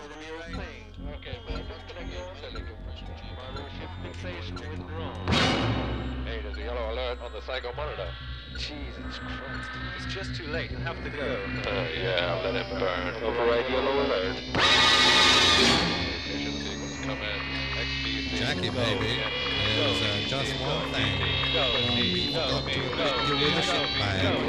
Okay, man. Disconnect your teleconnection. Monitorship fixation withdrawn. Hey, there's a yellow alert on the psycho monitor. Jesus Christ. It's just too late. You'll have to go. Yeah, let it burn. Override yellow alert. Mission sequence commence. XBC. Jackie, go. baby, Yes. there's just one thing. Go. We forgot to Go. take you with a ship by